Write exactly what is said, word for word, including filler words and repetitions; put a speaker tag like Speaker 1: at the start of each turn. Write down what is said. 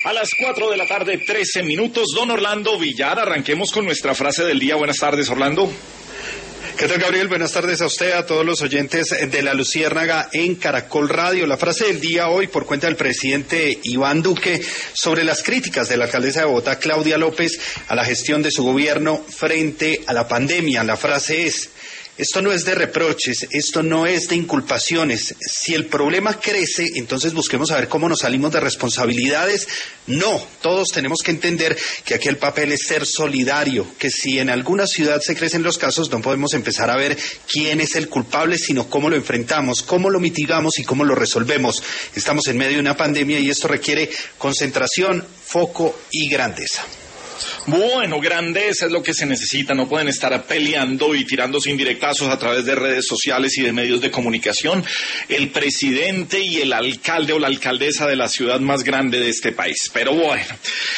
Speaker 1: A las cuatro de la tarde, trece minutos, don Orlando Villar, arranquemos con nuestra frase del día. Buenas tardes, Orlando.
Speaker 2: ¿Qué tal, Gabriel? Buenas tardes a usted, a todos los oyentes de La Luciérnaga en Caracol Radio. La frase del día hoy, por cuenta del presidente Iván Duque, sobre las críticas de la alcaldesa de Bogotá, Claudia López, a la gestión de su gobierno frente a la pandemia. La frase es: esto no es de reproches, esto no es de inculpaciones. Si el problema crece, entonces busquemos saber cómo nos salimos de responsabilidades. No, todos tenemos que entender que aquí el papel es ser solidario, que si en alguna ciudad se crecen los casos, no podemos empezar a ver quién es el culpable, sino cómo lo enfrentamos, cómo lo mitigamos y cómo lo resolvemos. Estamos en medio de una pandemia y esto requiere concentración, foco y grandeza.
Speaker 1: Bueno, grandeza es lo que se necesita, no pueden estar peleando y tirándose indirectazos a través de redes sociales y de medios de comunicación el presidente y el alcalde o la alcaldesa de la ciudad más grande de este país. Pero bueno.